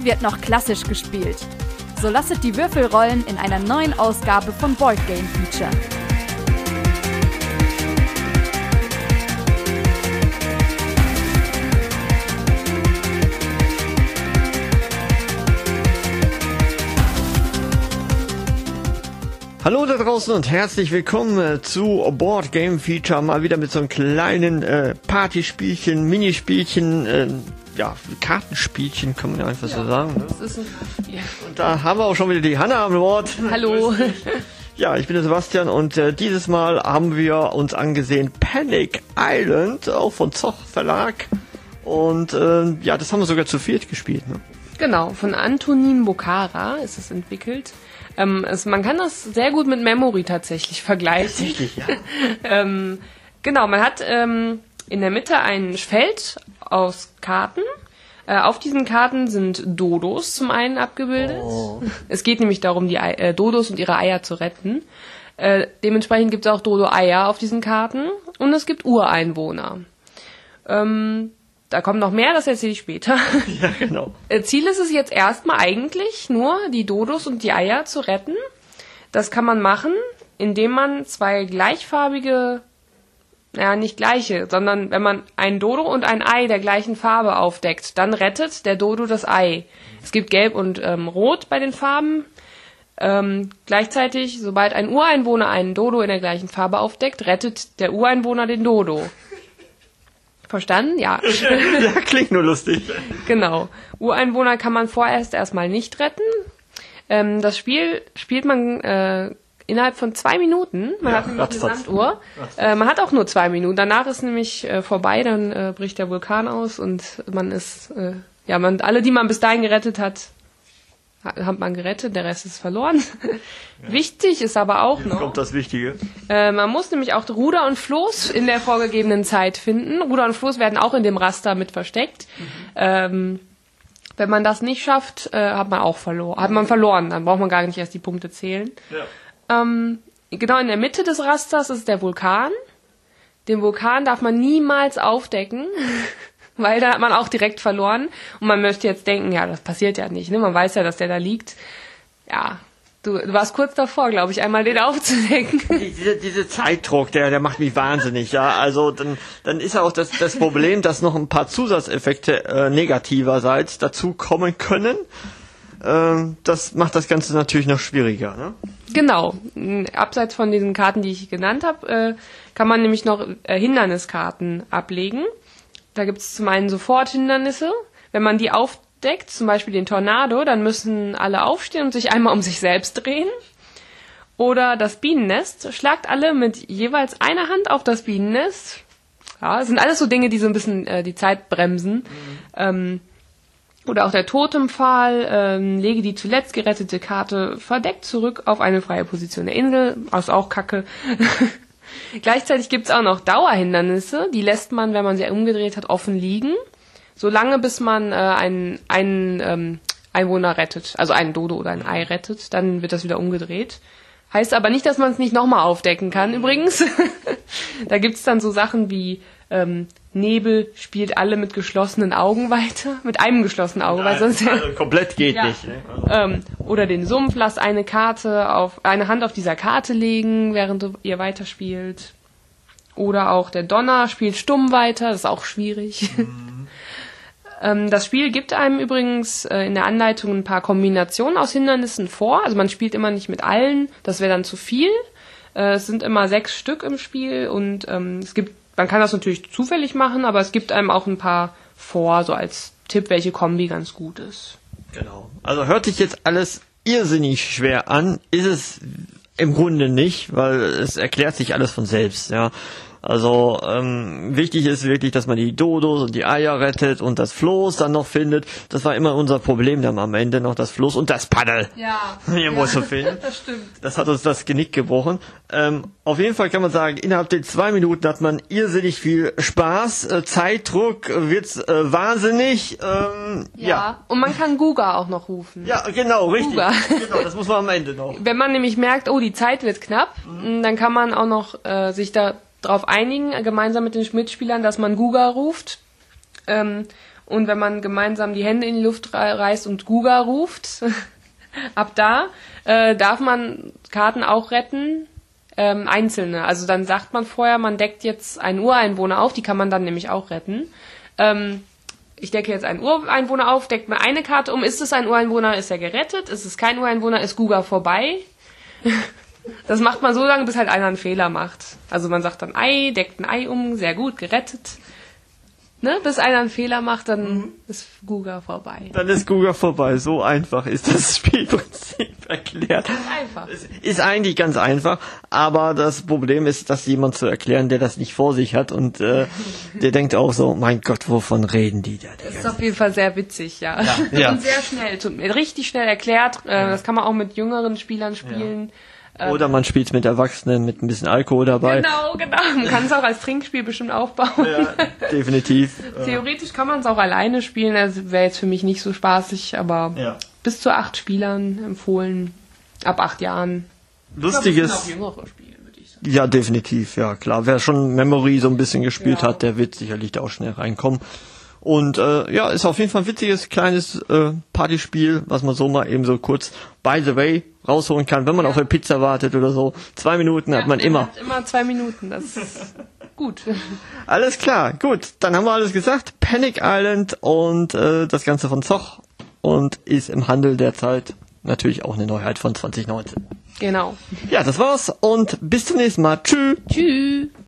Hier wird noch klassisch gespielt. So lasset die Würfel rollen in einer neuen Ausgabe von Board Game Feature. Hallo da draußen und herzlich willkommen zu Board Game Feature, mal wieder mit so einem kleinen Partyspielchen, Minispielchen, Kartenspielchen, kann man ja einfach so sagen. Ne? Das ist ein Kartenspiel. Und da haben wir auch schon wieder die Hanna am Wort. Hallo. Ja, ich bin der Sebastian und dieses Mal haben wir uns angesehen Panic Island, auch von Zoch Verlag. Und das haben wir sogar zu viert gespielt. Ne? Genau, von Antonin Bocara ist es entwickelt. Man kann das sehr gut mit Memory tatsächlich vergleichen. Tatsächlich, ja. Genau, man hat in der Mitte ein Feld aus Karten. Auf diesen Karten sind Dodos zum einen abgebildet. Oh. Es geht nämlich darum, die Dodos und ihre Eier zu retten. Dementsprechend gibt es auch Dodo-Eier auf diesen Karten. Und es gibt Ureinwohner. Da kommt noch mehr, das erzähle ich später. Ja, genau. Ziel ist es jetzt erstmal eigentlich nur, die Dodos und die Eier zu retten. Das kann man machen, indem man zwei gleichfarbige, nicht gleiche, sondern wenn man ein Dodo und ein Ei der gleichen Farbe aufdeckt, dann rettet der Dodo das Ei. Es gibt Gelb und Rot bei den Farben. Gleichzeitig, sobald ein Ureinwohner einen Dodo in der gleichen Farbe aufdeckt, rettet der Ureinwohner den Dodo. Verstanden? Ja. Ja, klingt nur lustig. Genau. Ureinwohner kann man vorerst erstmal nicht retten. Das Spiel spielt man innerhalb von 2 Minuten. Man hat nämlich eine Sanduhr. Man hat auch nur 2 Minuten. Danach ist nämlich vorbei, dann bricht der Vulkan aus und man ist, alle, die man bis dahin gerettet hat, hat man gerettet, der Rest ist verloren. Ja. Wichtig ist aber auch Jetzt noch... kommt das Wichtige. Man muss nämlich auch Ruder und Floß in der vorgegebenen Zeit finden. Ruder und Floß werden auch in dem Raster mit versteckt. Wenn man das nicht schafft, hat man verloren. Dann braucht man gar nicht erst die Punkte zählen. Ja. Genau in der Mitte des Rasters ist der Vulkan. Den Vulkan darf man niemals aufdecken. Weil da hat man auch direkt verloren. Und man möchte jetzt denken, ja, das passiert ja nicht. Ne? Man weiß ja, dass der da liegt. Ja, du warst kurz davor, glaube ich, einmal den aufzudecken. Diese Zeitdruck, der macht mich wahnsinnig. Ja, also dann ist ja auch das Problem, dass noch ein paar Zusatzeffekte negativerseits dazu kommen können. Das macht das Ganze natürlich noch schwieriger. Ne? Genau. Abseits von diesen Karten, die ich genannt habe, kann man nämlich noch Hinderniskarten ablegen. Da gibt es zum einen Soforthindernisse. Wenn man die aufdeckt, zum Beispiel den Tornado, dann müssen alle aufstehen und sich einmal um sich selbst drehen. Oder das Bienennest. Schlagt alle mit jeweils einer Hand auf das Bienennest. Ja, das sind alles so Dinge, die so ein bisschen die Zeit bremsen. Oder auch der Totempfahl. Lege die zuletzt gerettete Karte verdeckt zurück auf eine freie Position der Insel. Das ist auch Kacke. Gleichzeitig gibt es auch noch Dauerhindernisse, die lässt man, wenn man sie umgedreht hat, offen liegen, solange bis man einen Einwohner rettet, also einen Dodo oder ein Ei rettet, dann wird das wieder umgedreht. Heißt aber nicht, dass man es nicht nochmal aufdecken kann, übrigens. Da gibt es dann so Sachen wie Nebel spielt alle mit geschlossenen Augen weiter, mit einem geschlossenen Auge, weil sonst komplett geht nicht. Ne? Oder den Sumpf, lasst eine Hand auf dieser Karte legen, während ihr weiterspielt. Oder auch der Donner spielt stumm weiter, das ist auch schwierig. Das Spiel gibt einem übrigens in der Anleitung ein paar Kombinationen aus Hindernissen vor. Also man spielt immer nicht mit allen, das wäre dann zu viel. Es sind immer 6 Stück im Spiel und man kann das natürlich zufällig machen, aber es gibt einem auch ein paar vor, so als Tipp, welche Kombi ganz gut ist. Genau. Also hört sich jetzt alles irrsinnig schwer an, ist es im Grunde nicht, weil es erklärt sich alles von selbst, ja. Also wichtig ist wirklich, dass man die Dodos und die Eier rettet und das Floß dann noch findet. Das war immer unser Problem dann am Ende noch, das Floß und das Paddel. Ja. Irgendwo zu finden. Das stimmt. Das hat uns das Genick gebrochen. Auf jeden Fall kann man sagen, innerhalb der 2 Minuten hat man irrsinnig viel Spaß. Zeitdruck wird's wahnsinnig. Ja. Und man kann Guga auch noch rufen. Ja, genau, richtig. Guga. Genau, das muss man am Ende noch. Wenn man nämlich merkt, oh, die Zeit wird knapp, dann kann man auch noch sich da darauf einigen, gemeinsam mit den Mitspielern, dass man Guga ruft. Und wenn man gemeinsam die Hände in die Luft reißt und Guga ruft, ab da darf man Karten auch retten, einzelne. Also dann sagt man vorher, man deckt jetzt einen Ureinwohner auf, die kann man dann nämlich auch retten. Ich decke jetzt einen Ureinwohner auf, deckt mir eine Karte um, ist es ein Ureinwohner, ist er gerettet, ist es kein Ureinwohner, ist Guga vorbei. Das macht man so lange, bis halt einer einen Fehler macht. Also man sagt dann Ei, deckt ein Ei um, sehr gut, gerettet. Ne? Bis einer einen Fehler macht, dann ist Guga vorbei. Dann ist Guga vorbei. So einfach ist das Spielprinzip erklärt. Das ist einfach. Es ist eigentlich ganz einfach, aber das Problem ist, das jemand zu erklären, der das nicht vor sich hat und der denkt auch so, mein Gott, wovon reden die da? Das ist auf jeden Fall sehr witzig, ja. Ja. Und sehr schnell, richtig schnell erklärt. Das kann man auch mit jüngeren Spielern spielen. Oder man spielt mit Erwachsenen mit ein bisschen Alkohol dabei. Genau. Man kann es auch als Trinkspiel bestimmt aufbauen. Ja, definitiv. Theoretisch kann man es auch alleine spielen. Das wäre jetzt für mich nicht so spaßig, aber bis zu 8 Spielern empfohlen. Ab 8 Jahren. Lustiges. Auch jüngere Spiele, würde ich sagen. Ja, definitiv, ja klar. Wer schon Memory so ein bisschen gespielt hat, der wird sicherlich da auch schnell reinkommen. Und ist auf jeden Fall ein witziges kleines Partyspiel, was man so mal eben so kurz by the way rausholen kann, wenn man auf eine Pizza wartet oder so. 2 Minuten hat man immer. Hat immer 2 Minuten, das ist gut. Alles klar, gut. Dann haben wir alles gesagt. Panic Island und das Ganze von Zoch und ist im Handel derzeit natürlich auch eine Neuheit von 2019. Genau. Ja, das war's und bis zum nächsten Mal. Tschüss. Tschüss.